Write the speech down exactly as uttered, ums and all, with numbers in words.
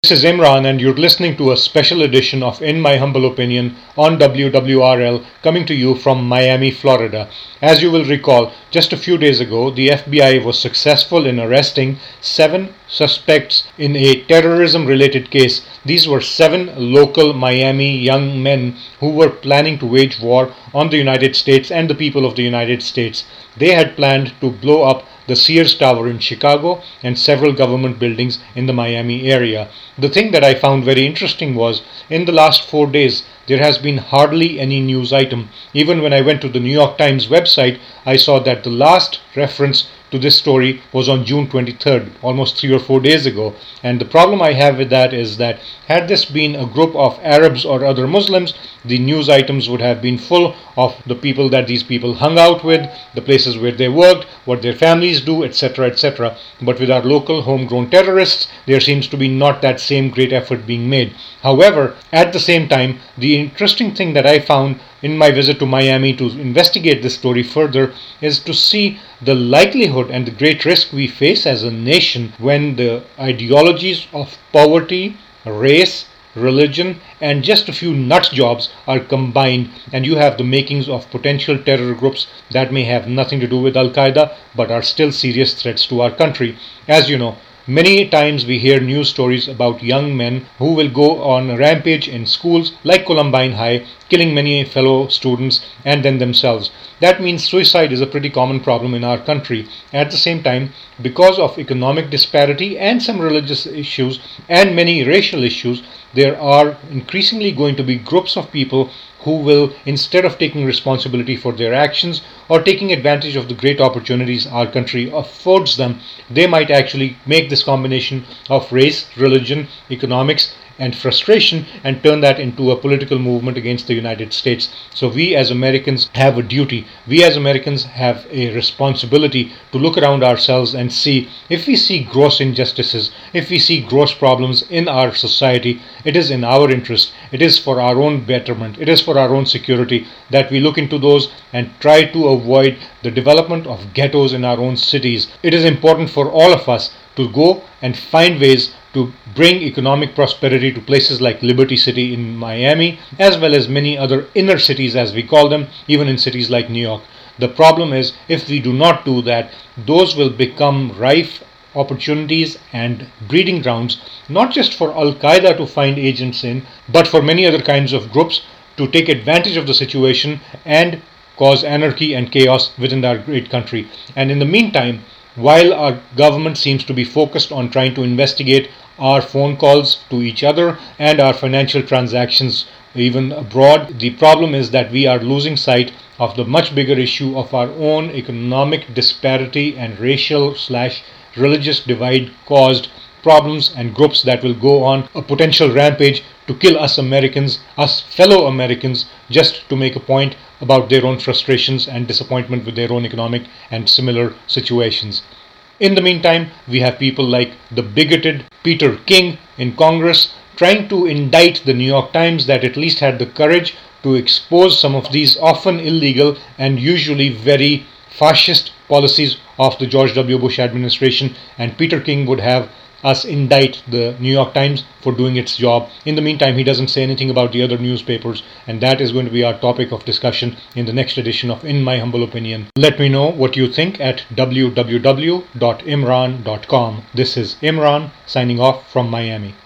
This is Imran, and you're listening to a special edition of In My Humble Opinion on W W R L, coming to you from Miami, Florida. As you will recall, just a few days ago, the F B I was successful in arresting seven suspects in a terrorism-related case. These were seven local Miami young men who were planning to wage war on the United States and the people of the United States. They had planned to blow up the Sears Tower in Chicago and several government buildings in the Miami area. The thing that I found very interesting was, in the last four days, there has been hardly any news item. Even when I went to the New York Times website, I saw that the last reference to this story was on June twenty-third, almost three or four days ago. And the problem I have with that is that had this been a group of Arabs or other Muslims, the news items would have been full of the people that these people hung out with, the places where they worked, what their families do, et cetera, et cetera. But with our local homegrown terrorists, there seems to be not that same great effort being made. However, at the same time, the interesting thing that I found in my visit to Miami to investigate this story further is to see the likelihood and the great risk we face as a nation when the ideologies of poverty, race, religion, and just a few nut jobs are combined, and you have the makings of potential terror groups that may have nothing to do with Al-Qaeda but are still serious threats to our country. As you know, many times we hear news stories about young men who will go on a rampage in schools like Columbine High, killing many fellow students and then themselves. That means suicide is a pretty common problem in our country. At the same time, because of economic disparity and some religious issues and many racial issues, there are increasingly going to be groups of people who will, instead of taking responsibility for their actions or taking advantage of the great opportunities our country affords them, they might actually make this combination of race, religion, economics, and frustration and turn that into a political movement against the United States. So we as Americans have a duty. We as Americans have a responsibility to look around ourselves and see if we see gross injustices, if we see gross problems in our society, it is in our interest, it is for our own betterment, it is for our own security that we look into those and try to avoid the development of ghettos in our own cities. It is important for all of us to go and find ways to bring economic prosperity to places like Liberty City in Miami, as well as many other inner cities as we call them, even in cities like New York. The problem is, if we do not do that, those will become rife opportunities and breeding grounds, not just for Al-Qaeda to find agents in, but for many other kinds of groups to take advantage of the situation and cause anarchy and chaos within our great country. And in the meantime, while our government seems to be focused on trying to investigate our phone calls to each other and our financial transactions even abroad, the problem is that we are losing sight of the much bigger issue of our own economic disparity and racial slash religious divide caused problems and groups that will go on a potential rampage to kill us Americans, us fellow Americans, just to make a point about their own frustrations and disappointment with their own economic and similar situations. In the meantime, we have people like the bigoted Peter King in Congress trying to indict the New York Times that at least had the courage to expose some of these often illegal and usually very fascist policies of the George W. Bush administration, and Peter King would have us indict the New York Times for doing its job. In the meantime, he doesn't say anything about the other newspapers, and that is going to be our topic of discussion in the next edition of In My Humble Opinion. Let me know what you think at w w w dot imran dot com. This is Imran signing off from Miami.